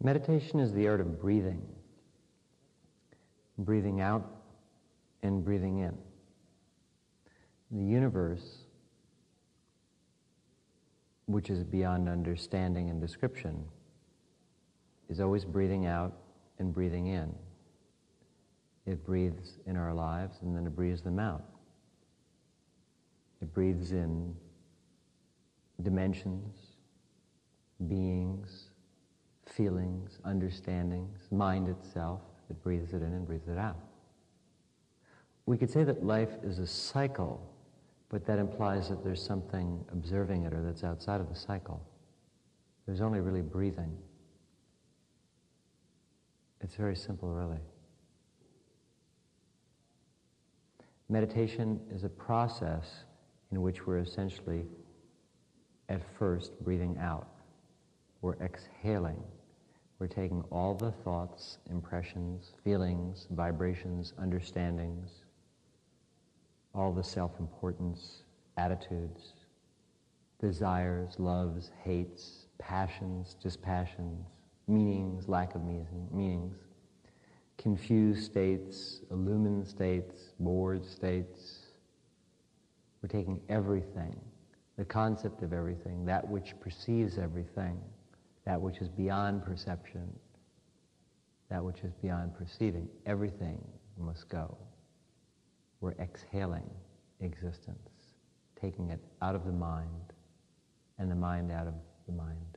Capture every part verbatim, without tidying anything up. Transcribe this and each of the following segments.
Meditation is the art of breathing, breathing out and breathing in. The universe, which is beyond understanding and description, is always breathing out and breathing in. It breathes in our lives and then it breathes them out. It breathes in dimensions, beings, feelings, understandings, mind itself. It breathes it in and breathes it out. We could say that life is a cycle, but that implies that there's something observing it or that's outside of the cycle. There's only really breathing. It's very simple, really. Meditation is a process in which we're essentially, at first, breathing out. We're exhaling. We're taking all the thoughts, impressions, feelings, vibrations, understandings, all the self-importance, attitudes, desires, loves, hates, passions, dispassions, meanings, lack of meanings, confused states, illumined states, bored states. We're taking everything, the concept of everything, that which perceives everything, that which is beyond perception, that which is beyond perceiving. Everything must go. We're exhaling existence, taking it out of the mind, and the mind out of the mind.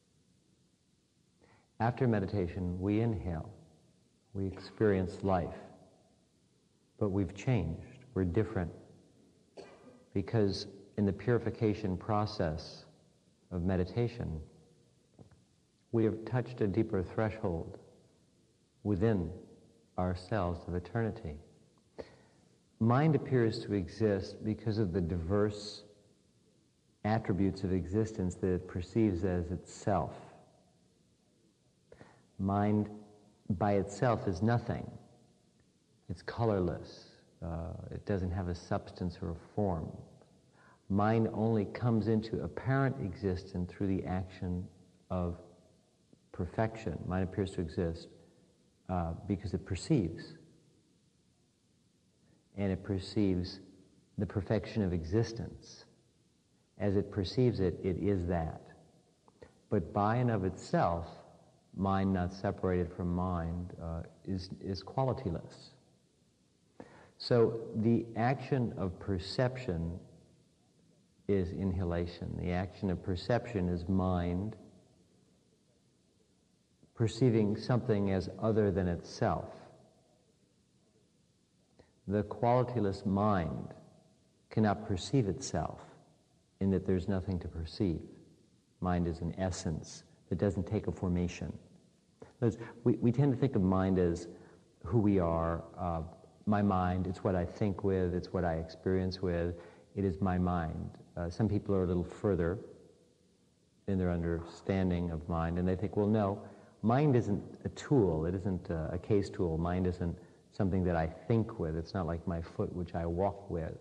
After meditation, we inhale. We experience life. But we've changed. We're different. Because in the purification process of meditation, we have touched a deeper threshold within ourselves of eternity. Mind appears to exist because of the diverse attributes of existence that it perceives as itself. Mind by itself is nothing. It's colorless. Uh, it doesn't have a substance or a form. Mind only comes into apparent existence through the action of perfection. Mind appears to exist uh, because it perceives. And it perceives the perfection of existence. As it perceives it, it is that. But by and of itself, mind not separated from mind uh, is, is qualityless. So the action of perception is inhalation. The action of perception is mind perceiving something as other than itself. The qualityless mind cannot perceive itself in that there's nothing to perceive. Mind is an essence that doesn't take a formation. We, we tend to think of mind as who we are. Uh, my mind, it's what I think with, it's what I experience with, it is my mind. Uh, some people are a little further in their understanding of mind, and they think, well, no, mind isn't a tool, it isn't a, a case tool, mind isn't something that I think with, it's not like my foot which I walk with.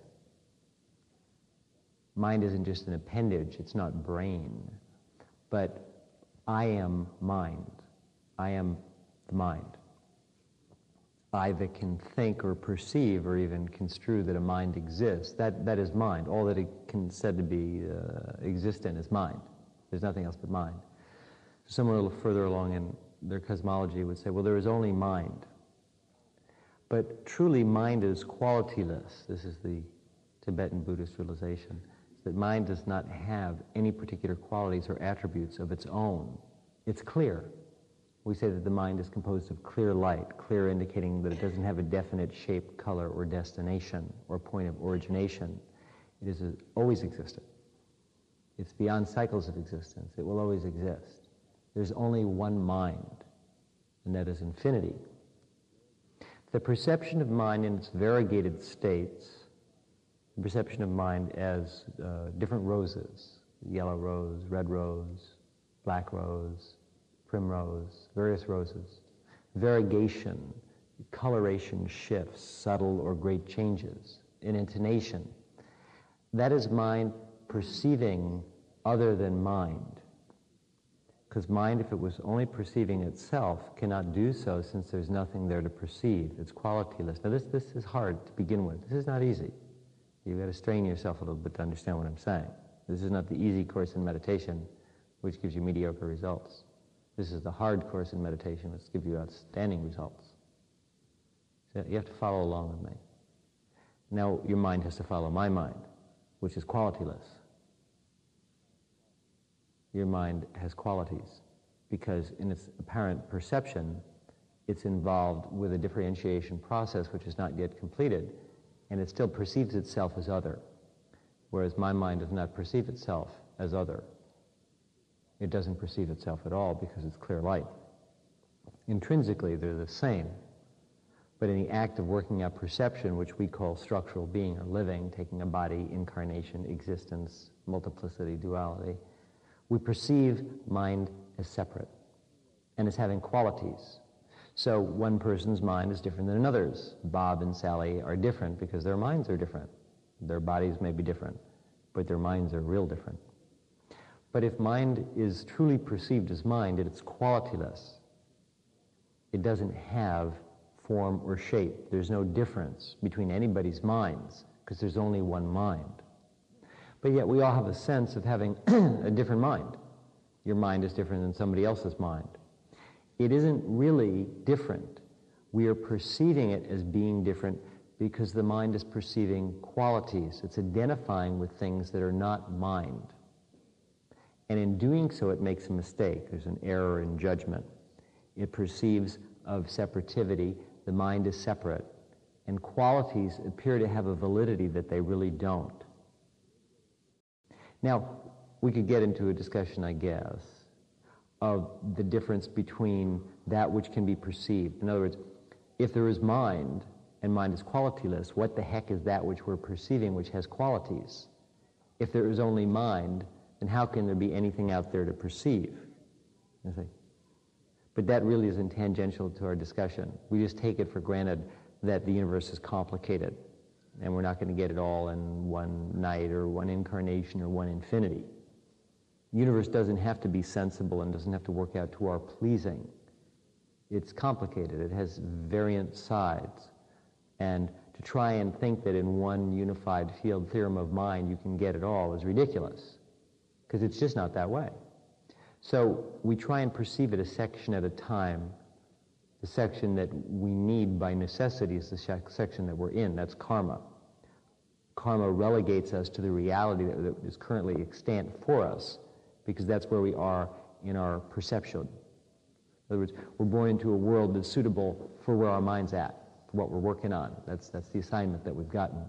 Mind isn't just an appendage, it's not brain, but I am mind. I am the mind. I that can think or perceive or even construe that a mind exists, that, that is mind. All that it can said to be uh, existent is mind. There's nothing else but mind. Someone a little further along in their cosmology would say, well, there is only mind. But truly, mind is qualityless. This is the Tibetan Buddhist realization, that mind does not have any particular qualities or attributes of its own. It's clear. We say that the mind is composed of clear light, clear indicating that it doesn't have a definite shape, color, or destination, or point of origination. It has always existed. It's beyond cycles of existence. It will always exist. There's only one mind, and that is infinity. The perception of mind in its variegated states, the perception of mind as uh, different roses, yellow rose, red rose, black rose, primrose, various roses, variegation, coloration shifts, subtle or great changes in intonation. That is mind perceiving other than mind. Because mind, if it was only perceiving itself, cannot do so since there's nothing there to perceive. It's qualityless. Now this, this is hard to begin with. This is not easy. You've got to strain yourself a little bit to understand what I'm saying. This is not the easy course in meditation, which gives you mediocre results. This is the hard course in meditation, which gives you outstanding results. So you have to follow along with me. Now your mind has to follow my mind, which is qualityless. Your mind has qualities because in its apparent perception, it's involved with a differentiation process which is not yet completed, and it still perceives itself as other, whereas my mind does not perceive itself as other. It doesn't perceive itself at all because it's clear light. Intrinsically, they're the same, but in the act of working out perception, which we call structural being or living, taking a body, incarnation, existence, multiplicity, duality, we perceive mind as separate and as having qualities. So one person's mind is different than another's. Bob and Sally are different because their minds are different. Their bodies may be different, but their minds are real different. But if mind is truly perceived as mind, it's qualityless. It doesn't have form or shape. There's no difference between anybody's minds because there's only one mind. But yet we all have a sense of having a different mind. Your mind is different than somebody else's mind. It isn't really different. We are perceiving it as being different because the mind is perceiving qualities. It's identifying with things that are not mind. And in doing so, it makes a mistake. There's an error in judgment. It perceives of separativity. The mind is separate. And qualities appear to have a validity that they really don't. Now, we could get into a discussion, I guess, of the difference between that which can be perceived. In other words, if there is mind, and mind is qualityless, what the heck is that which we're perceiving which has qualities? If there is only mind, then how can there be anything out there to perceive? You see? But that really isn't tangential to our discussion. We just take it for granted that the universe is complicated, and we're not going to get it all in one night or one incarnation or one infinity. The universe doesn't have to be sensible and doesn't have to work out to our pleasing. It's complicated. It has variant sides. And to try and think that in one unified field theorem of mind you can get it all is ridiculous, because it's just not that way. So we try and perceive it a section at a time. The section that we need by necessity is the section that we're in. That's karma. Karma relegates us to the reality that, that is currently extant for us, because that's where we are in our perception. In other words, we're born into a world that's suitable for where our mind's at, for what we're working on. That's, that's the assignment that we've gotten.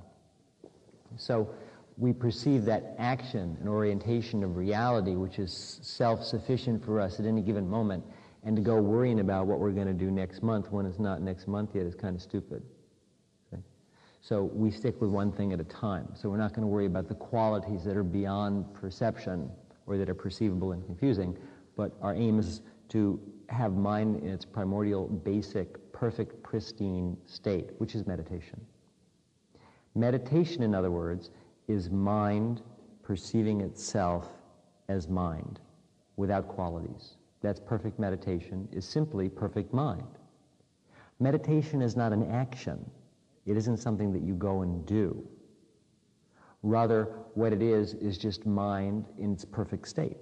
So we perceive that action and orientation of reality, which is self-sufficient for us at any given moment, and to go worrying about what we're going to do next month when it's not next month yet is kind of stupid. Okay? So we stick with one thing at a time. So we're not going to worry about the qualities that are beyond perception or that are perceivable and confusing, but our aim is to have mind in its primordial, basic, perfect, pristine state, which is meditation. Meditation, in other words, is mind perceiving itself as mind without qualities. That's perfect meditation, is simply perfect mind. Meditation is not an action. It isn't something that you go and do. Rather, what it is is just mind in its perfect state,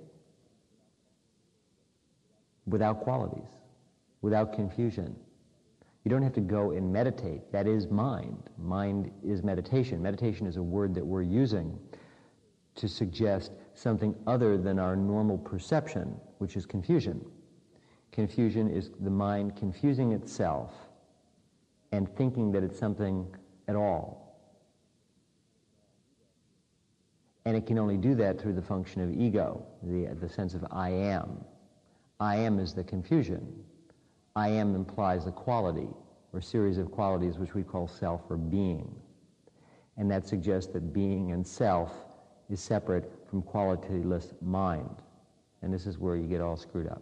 without qualities, without confusion. You don't have to go and meditate. That is mind. Mind is meditation. Meditation is a word that we're using to suggest something other than our normal perception, which is confusion. Confusion is the mind confusing itself and thinking that it's something at all. And it can only do that through the function of ego, the, the sense of I am. I am is the confusion. I am implies a quality or series of qualities which we call self or being. And that suggests that being and self is separate from qualityless mind. And this is where you get all screwed up.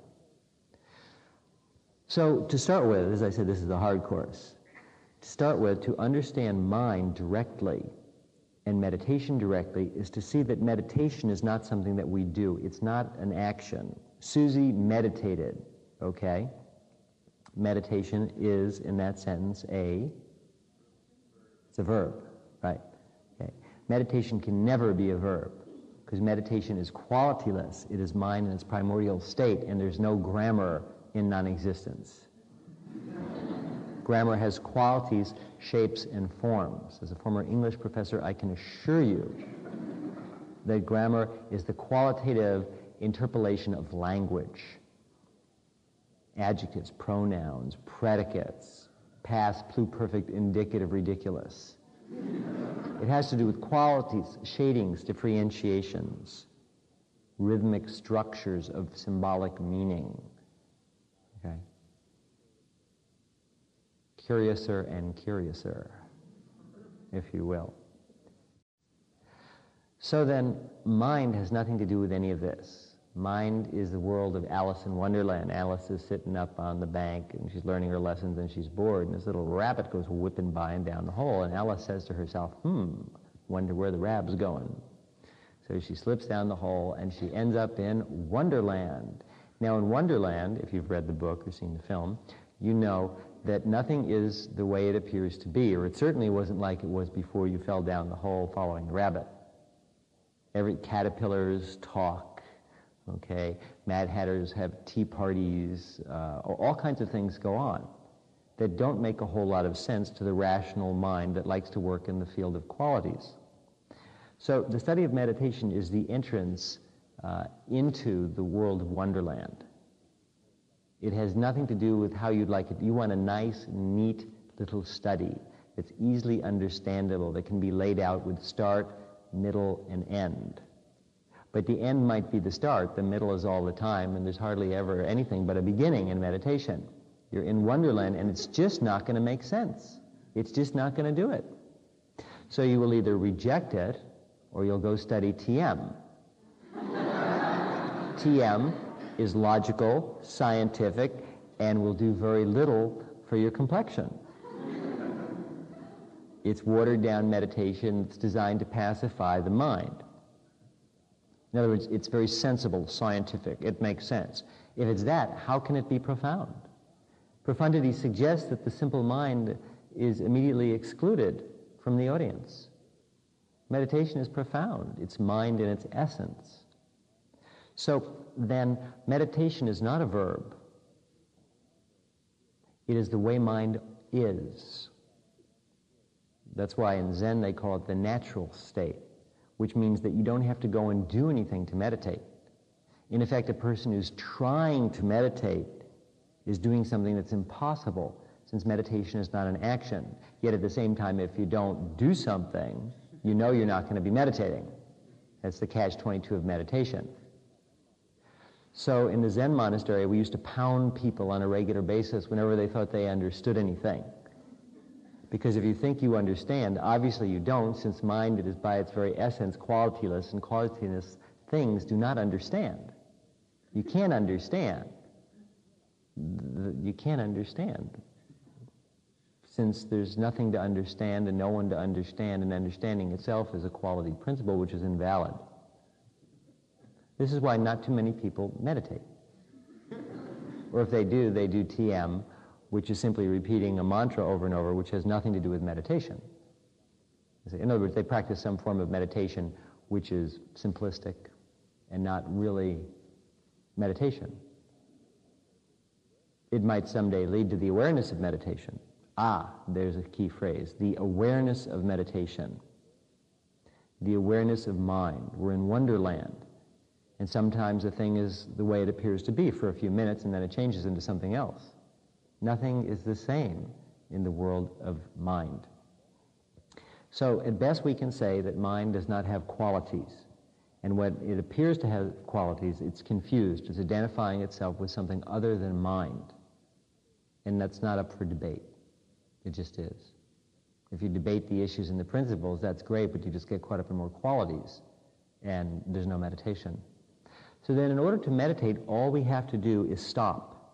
So to start with, as I said, this is a hard course. To start with, to understand mind directly and meditation directly is to see that meditation is not something that we do. It's not an action. Susie meditated, okay? Meditation is, in that sentence, a, it's a verb, right? Okay. Meditation can never be a verb, because meditation is qualityless. It is mind in its primordial state, and there's no grammar in non-existence. Grammar has qualities, shapes, and forms. As a former English professor, I can assure you that grammar is the qualitative interpolation of language. Adjectives, pronouns, predicates, past, pluperfect, indicative, ridiculous. It has to do with qualities, shadings, differentiations, rhythmic structures of symbolic meaning. Okay? Curiouser and curiouser, if you will. So then, mind has nothing to do with any of this. Mind is the world of Alice in Wonderland. Alice is sitting up on the bank, and she's learning her lessons, and she's bored, and this little rabbit goes whipping by and down the hole, and Alice says to herself, hmm, wonder where the rabbit's going. So she slips down the hole, and she ends up in Wonderland. Now, in Wonderland, if you've read the book or seen the film, you know that nothing is the way it appears to be, or it certainly wasn't like it was before you fell down the hole following the rabbit. Every caterpillars talk, okay? Mad Hatters have tea parties, uh, all kinds of things go on that don't make a whole lot of sense to the rational mind that likes to work in the field of qualities. So the study of meditation is the entrance uh, into the world of Wonderland. It has nothing to do with how you'd like it. You want a nice, neat little study that's easily understandable, that can be laid out with start, middle, and end. But the end might be the start, the middle is all the time, and there's hardly ever anything but a beginning in meditation. You're in Wonderland, and it's just not going to make sense. It's just not going to do it. So you will either reject it, or you'll go study T M. T M is logical, scientific, and will do very little for your complexion. It's watered-down meditation. It's designed to pacify the mind. In other words, it's very sensible, scientific. It makes sense. If it's that, how can it be profound? Profundity suggests that the simple mind is immediately excluded from the audience. Meditation is profound. It's mind in its essence. So then, meditation is not a verb. It is the way mind is. That's why in Zen they call it the natural state, which means that you don't have to go and do anything to meditate. In effect, a person who's trying to meditate is doing something that's impossible, since meditation is not an action. Yet at the same time, if you don't do something, you know you're not going to be meditating. That's the catch twenty-two of meditation. So in the Zen monastery, we used to pound people on a regular basis whenever they thought they understood anything. Because if you think you understand, obviously you don't, since mind is by its very essence qualityless, and qualityless things do not understand. You can't understand. You can't understand. Since there's nothing to understand and no one to understand, and understanding itself is a quality principle which is invalid. This is why not too many people meditate. Or if they do, they do T M, which is simply repeating a mantra over and over, which has nothing to do with meditation. In other words, they practice some form of meditation which is simplistic and not really meditation. It might someday lead to the awareness of meditation. Ah, there's a key phrase, the awareness of meditation. The awareness of mind. We're in Wonderland. And sometimes a thing is the way it appears to be for a few minutes, and then it changes into something else. Nothing is the same in the world of mind. So at best we can say that mind does not have qualities. And when it appears to have qualities, it's confused. It's identifying itself with something other than mind. And that's not up for debate. It just is. If you debate the issues and the principles, that's great, but you just get caught up in more qualities, and there's no meditation. So then in order to meditate, all we have to do is stop.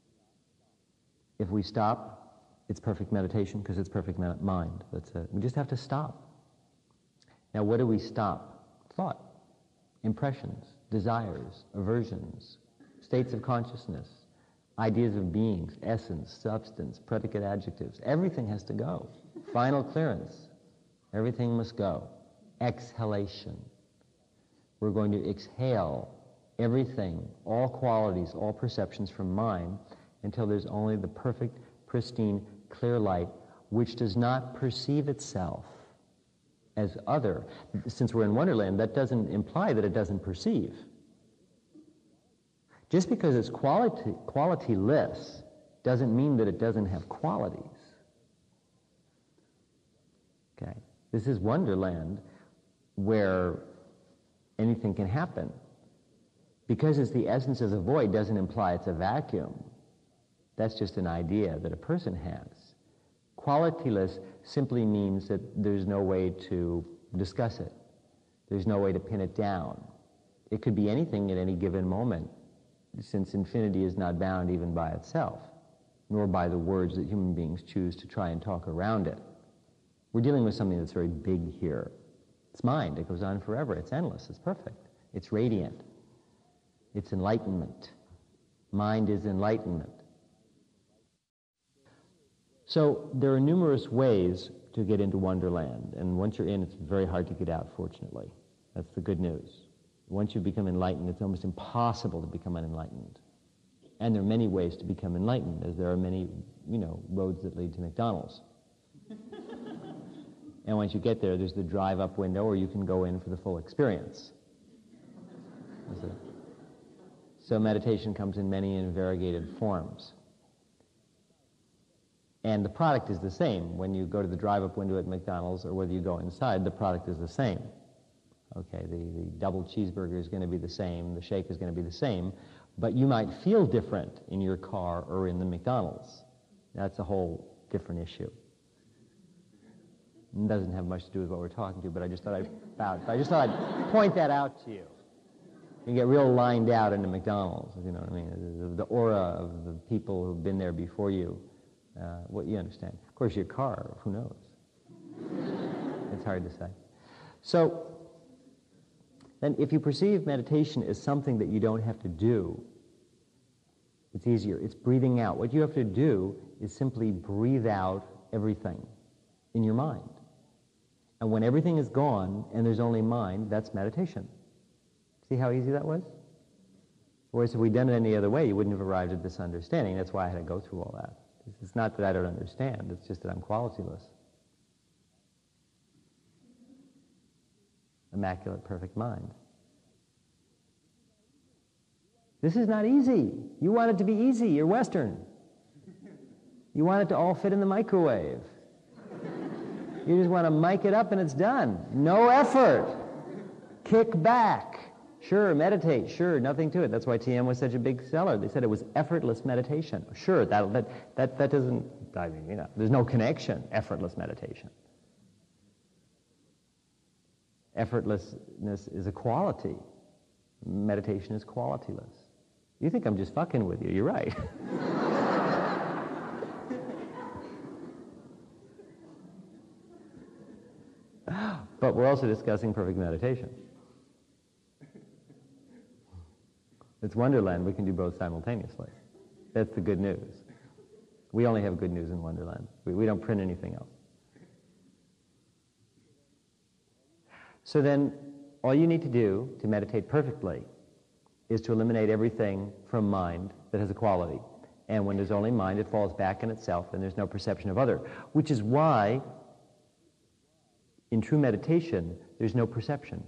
If we stop, it's perfect meditation because it's perfect me- mind. That's it. We just have to stop. Now what do we stop? Thought, impressions, desires, aversions, states of consciousness, ideas of beings, essence, substance, predicate adjectives. Everything has to go. Final clearance. Everything must go. Exhalation. We're going to exhale everything, all qualities, all perceptions from mind until there's only the perfect, pristine, clear light which does not perceive itself as other. Since we're in Wonderland, that doesn't imply that it doesn't perceive. Just because it's quality, qualityless doesn't mean that it doesn't have qualities. Okay? This is Wonderland where anything can happen. Because it's the essence of the void doesn't imply it's a vacuum. That's just an idea that a person has. Qualityless simply means that there's no way to discuss it. There's no way to pin it down. It could be anything at any given moment, since infinity is not bound even by itself, nor by the words that human beings choose to try and talk around it. We're dealing with something that's very big here. It's mind. It goes on forever. It's endless. It's perfect. It's radiant. It's enlightenment. Mind is enlightenment. So there are numerous ways to get into Wonderland, and once you're in, it's very hard to get out, fortunately. That's the good news. Once you become enlightened, it's almost impossible to become unenlightened. And there are many ways to become enlightened, as there are many, you know, roads that lead to McDonald's. And once you get there, there's the drive-up window, or you can go in for the full experience. So meditation comes in many and variegated forms. And the product is the same. When you go to the drive-up window at McDonald's or whether you go inside, the product is the same. Okay, the, the double cheeseburger is going to be the same, the shake is going to be the same, but you might feel different in your car or in the McDonald's. That's a whole different issue. It doesn't have much to do with what we're talking to, but I just thought I'd, about, I just thought I'd point that out to you. You get real lined out into McDonald's, you know what I mean? The, the aura of the people who've been there before you. Uh, what you understand. Of course, your car, who knows? It's hard to say. So, then if you perceive meditation as something that you don't have to do, it's easier. It's breathing out. What you have to do is simply breathe out everything in your mind. And when everything is gone and there's only mind, that's meditation. See how easy that was? Whereas if we'd done it any other way, you wouldn't have arrived at this understanding. That's why I had to go through all that. It's not that I don't understand, it's just that I'm qualityless. Immaculate, perfect mind. This is not easy. You want it to be easy. You're Western. You want it to all fit in the microwave. You just want to mic it up and it's done. No effort. Kick back. Sure, meditate. Sure, nothing to it. That's why T M was such a big seller. They said it was effortless meditation. Sure, that that that, that doesn't, I mean, you know, there's no connection, effortless meditation. Effortlessness is a quality. Meditation is qualityless. You think I'm just fucking with you. You're right. But we're also discussing perfect meditation. It's Wonderland. We can do both simultaneously. That's the good news. We only have good news in Wonderland. We, we don't print anything else. So then, all you need to do to meditate perfectly is to eliminate everything from mind that has a quality. And when there's only mind, it falls back in itself, and there's no perception of other. Which is why, in true meditation, there's no perception.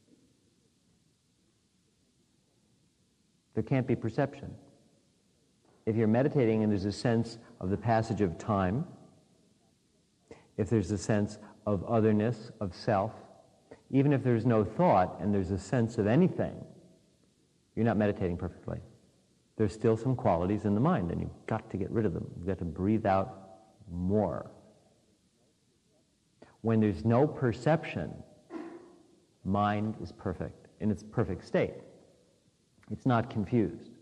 There can't be perception. If you're meditating and there's a sense of the passage of time, if there's a sense of otherness, of self, even if there's no thought and there's a sense of anything, you're not meditating perfectly. There's still some qualities in the mind, and you've got to get rid of them. You've got to breathe out more. When there's no perception, mind is perfect, in its perfect state. It's not confused.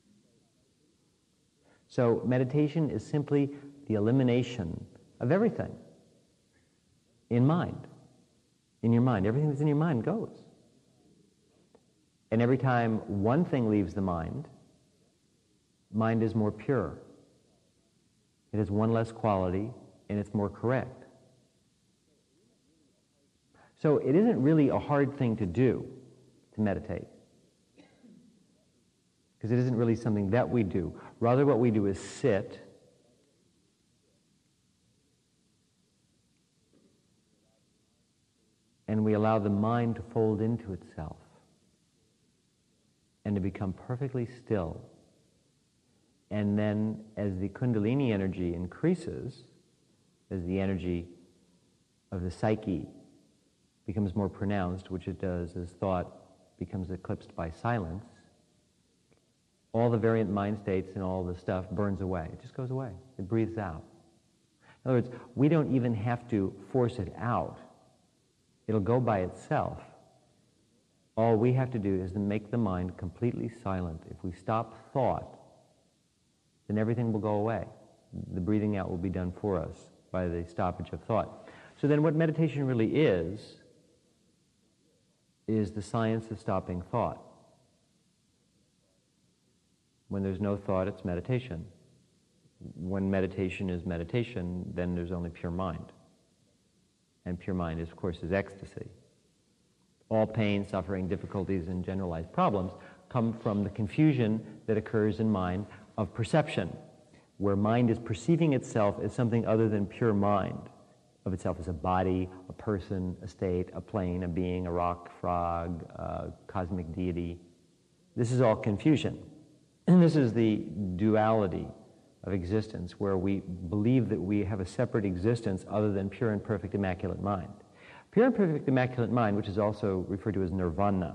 So meditation is simply the elimination of everything in mind. In your mind. Everything that's in your mind goes. And every time one thing leaves the mind, mind is more pure. It has one less quality, and it's more correct. So it isn't really a hard thing to do, to meditate. Because it isn't really something that we do. Rather, what we do is sit and we allow the mind to fold into itself and to become perfectly still. And then as the Kundalini energy increases, as the energy of the psyche becomes more pronounced, which it does as thought becomes eclipsed by silence, all the variant mind states and all the stuff burns away. It just goes away. It breathes out. In other words, we don't even have to force it out. It'll go by itself. All we have to do is to make the mind completely silent. If we stop thought, then everything will go away. The breathing out will be done for us by the stoppage of thought. So then what meditation really is, is the science of stopping thought. When there's no thought, it's meditation. When meditation is meditation, then there's only pure mind. And pure mind, is, of course, is ecstasy. All pain, suffering, difficulties, and generalized problems come from the confusion that occurs in mind of perception, where mind is perceiving itself as something other than pure mind, of itself as a body, a person, a state, a plane, a being, a rock, frog, a cosmic deity. This is all confusion. And this is the duality of existence, where we believe that we have a separate existence other than pure and perfect immaculate mind. Pure and perfect immaculate mind, which is also referred to as nirvana,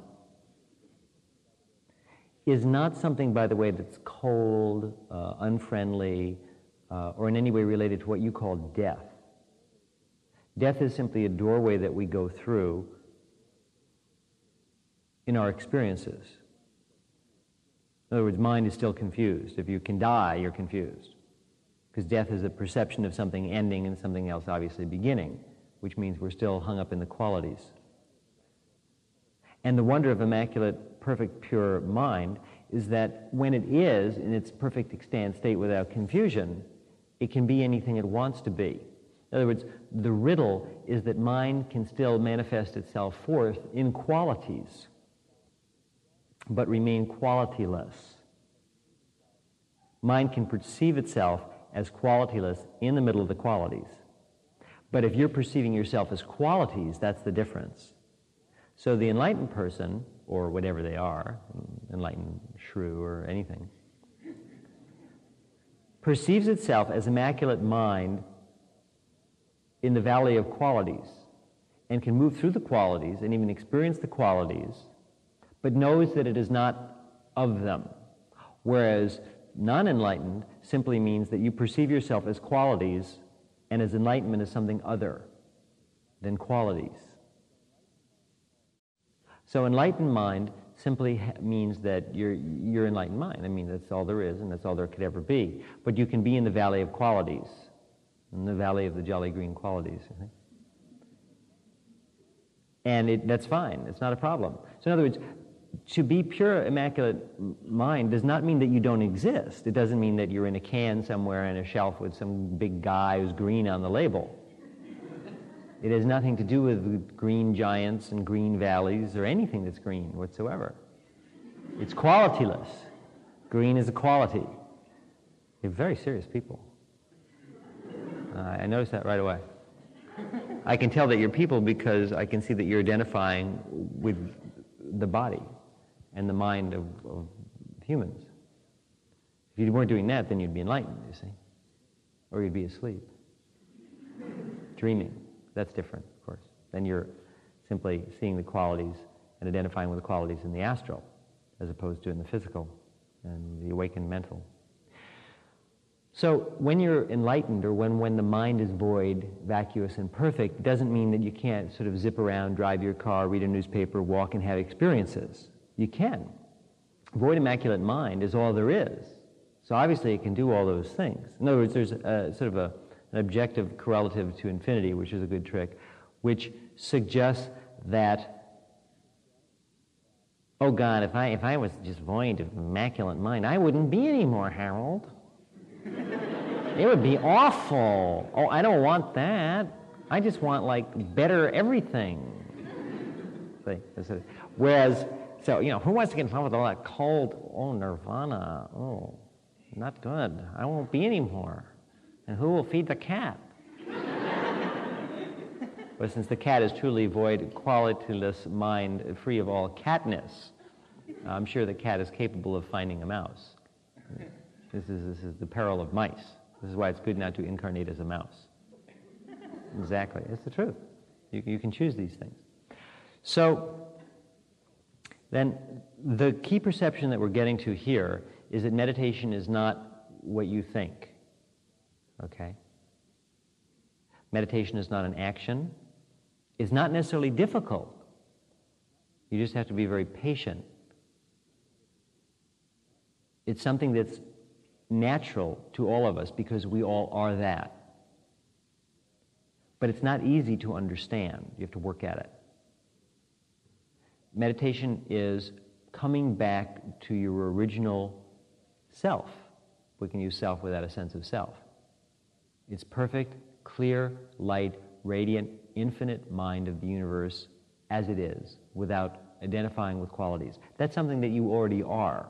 is not something, by the way, that's cold, uh, unfriendly, uh, or in any way related to what you call death. Death is simply a doorway that we go through in our experiences. In other words, mind is still confused. If you can die, you're confused. Because death is a perception of something ending and something else obviously beginning, which means we're still hung up in the qualities. And the wonder of immaculate, perfect, pure mind is that when it is in its perfect extant state without confusion, it can be anything it wants to be. In other words, the riddle is that mind can still manifest itself forth in qualities, but remain qualityless. Mind can perceive itself as qualityless in the middle of the qualities. But if you're perceiving yourself as qualities, that's the difference. So the enlightened person, or whatever they are, enlightened shrew or anything, perceives itself as immaculate mind in the valley of qualities, and can move through the qualities and even experience the qualities, but knows that it is not of them. Whereas non-enlightened simply means that you perceive yourself as qualities, and as enlightenment as something other than qualities. So enlightened mind simply ha- means that you're, you're enlightened mind. I mean, that's all there is, and that's all there could ever be. But you can be in the valley of qualities, in the valley of the jolly green qualities. I think. And it, that's fine. It's not a problem. So in other words, to be pure, immaculate mind does not mean that you don't exist. It doesn't mean that you're in a can somewhere on a shelf with some big guy who's green on the label. It has nothing to do with green giants and green valleys or anything that's green whatsoever. It's qualityless. Green is a quality. You're very serious people. Uh, I noticed that right away. I can tell that you're people because I can see that you're identifying with the body and the mind of, of humans. If you weren't doing that, then you'd be enlightened, you see. Or you'd be asleep. Dreaming. That's different, of course. Then you're simply seeing the qualities and identifying with the qualities in the astral, as opposed to in the physical and the awakened mental. So when you're enlightened, or when, when the mind is void, vacuous, and perfect, it doesn't mean that you can't sort of zip around, drive your car, read a newspaper, walk, and have experiences. You can. Void immaculate mind is all there is. So obviously it can do all those things. In other words, there's a, sort of a, an objective correlative to infinity, which is a good trick, which suggests that Oh God, if I if I was just void of immaculate mind, I wouldn't be anymore, Harold. It would be awful. Oh, I don't want that. I just want like better everything. See, whereas, so you know, who wants to get involved with all that cold? Oh, nirvana. Oh, not good. I won't be anymore. And who will feed the cat? But since the cat is truly void, qualityless mind, free of all catness, I'm sure the cat is capable of finding a mouse. This is, this is the peril of mice. This is why it's good not to incarnate as a mouse. Exactly. It's the truth. You, you can choose these things. So, then the key perception that we're getting to here is that meditation is not what you think. Okay? Meditation is not an action. It's not necessarily difficult. You just have to be very patient. It's something that's natural to all of us because we all are that. But it's not easy to understand. You have to work at it. Meditation is coming back to your original self. We can use self without a sense of self. It's perfect, clear, light, radiant, infinite mind of the universe as it is, without identifying with qualities. That's something that you already are.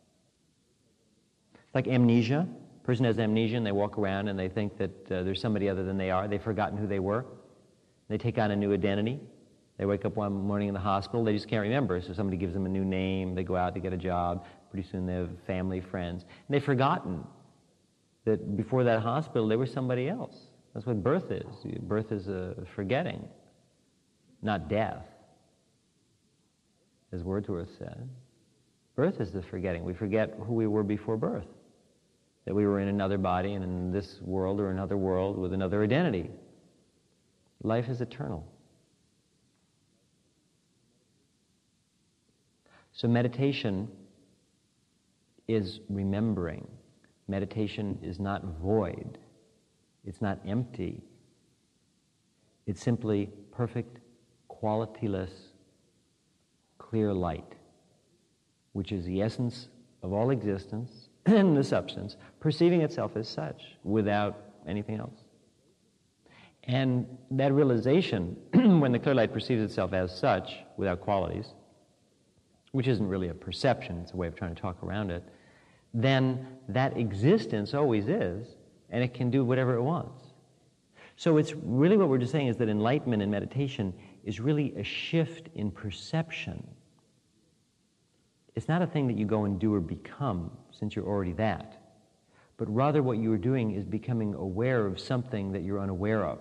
It's like amnesia. A person has amnesia and they walk around and they think that uh, there's somebody other than they are. They've forgotten who they were. They take on a new identity. They wake up one morning in the hospital, they just can't remember, so somebody gives them a new name, they go out, they get a job, pretty soon they have family, friends, and they've forgotten that before that hospital they were somebody else. That's what birth is. Birth is a forgetting, not death, as Wordsworth said. Birth is the forgetting. We forget who we were before birth, that we were in another body and in this world or another world with another identity. Life is eternal. So meditation is remembering. Meditation is not void. It's not empty. It's simply perfect, qualityless, clear light, which is the essence of all existence and the substance, perceiving itself as such without anything else. And that realization, when the clear light perceives itself as such without qualities, which isn't really a perception, it's a way of trying to talk around it, then that existence always is, and it can do whatever it wants. So it's really what we're just saying is that enlightenment and meditation is really a shift in perception. It's not a thing that you go and do or become, since you're already that, but rather what you are doing is becoming aware of something that you're unaware of.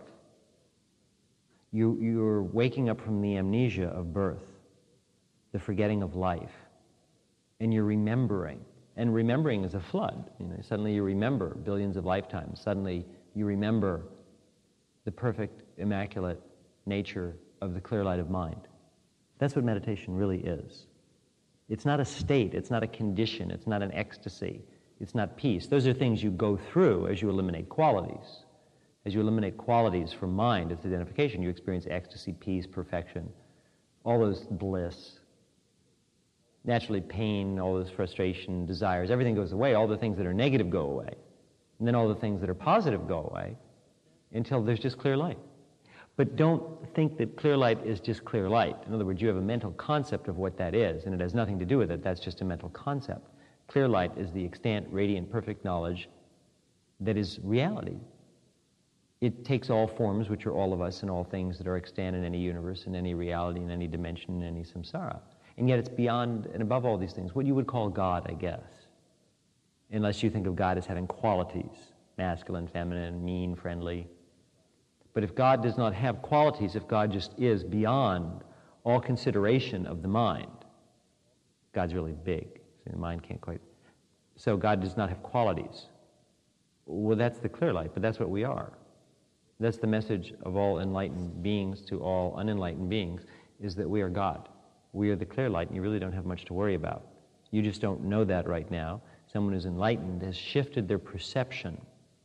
You, you're waking up from the amnesia of birth, the forgetting of life, and you're remembering. And remembering is a flood. You know, suddenly you remember billions of lifetimes. Suddenly you remember the perfect, immaculate nature of the clear light of mind. That's what meditation really is. It's not a state. It's not a condition. It's not an ecstasy. It's not peace. Those are things you go through as you eliminate qualities. As you eliminate qualities from mind, its identification, you experience ecstasy, peace, perfection, all those bliss. Naturally, pain, all those frustration, desires, everything goes away. All the things that are negative go away. And then all the things that are positive go away until there's just clear light. But don't think that clear light is just clear light. In other words, you have a mental concept of what that is, and it has nothing to do with it. That's just a mental concept. Clear light is the extant, radiant, perfect knowledge that is reality. It takes all forms, which are all of us and all things that are extant in any universe, in any reality, in any dimension, in any samsara. And yet it's beyond and above all these things, what you would call God, I guess, unless you think of God as having qualities, masculine, feminine, mean, friendly. But if God does not have qualities, if God just is beyond all consideration of the mind, God's really big. See, the mind can't quite. So God does not have qualities. Well, that's the clear light, but that's what we are. That's the message of all enlightened beings to all unenlightened beings, is that we are God. We are the clear light, and you really don't have much to worry about. You just don't know that right now. Someone who's enlightened has shifted their perception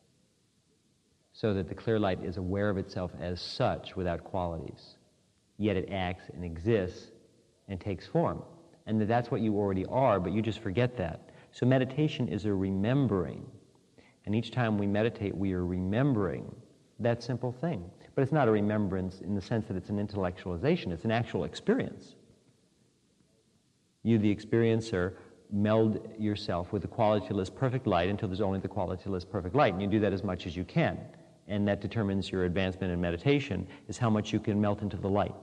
so that the clear light is aware of itself as such without qualities. Yet it acts and exists and takes form. and that that's what you already are, but you just forget that. So meditation is a remembering. And each time we meditate, we are remembering that simple thing. But it's not a remembrance in the sense that it's an intellectualization. It's an actual experience. You, the experiencer, meld yourself with the qualityless perfect light until there's only the qualityless perfect light. And you do that as much as you can. And that determines your advancement in meditation, is how much you can melt into the light.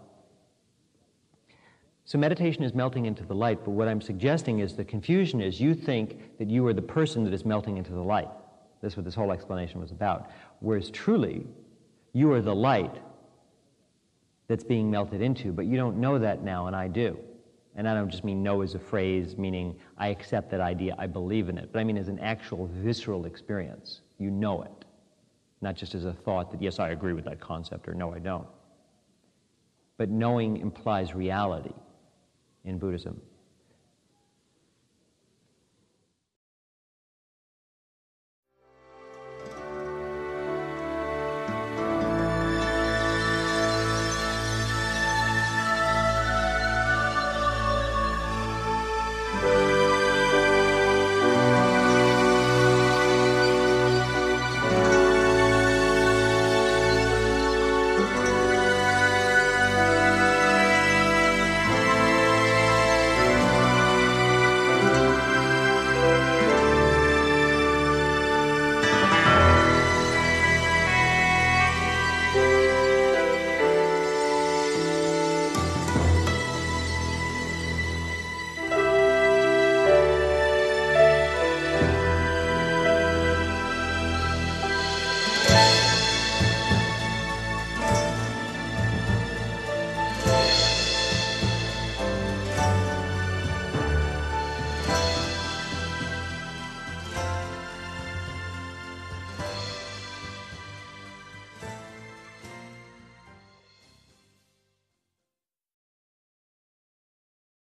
So meditation is melting into the light, but what I'm suggesting is the confusion is you think that you are the person that is melting into the light. That's what this whole explanation was about. Whereas truly, you are the light that's being melted into, but you don't know that now, and I do. And I don't just mean know as a phrase, meaning I accept that idea, I believe in it, but I mean as an actual visceral experience. You know it, not just as a thought that, yes, I agree with that concept, or no, I don't. But knowing implies reality in Buddhism.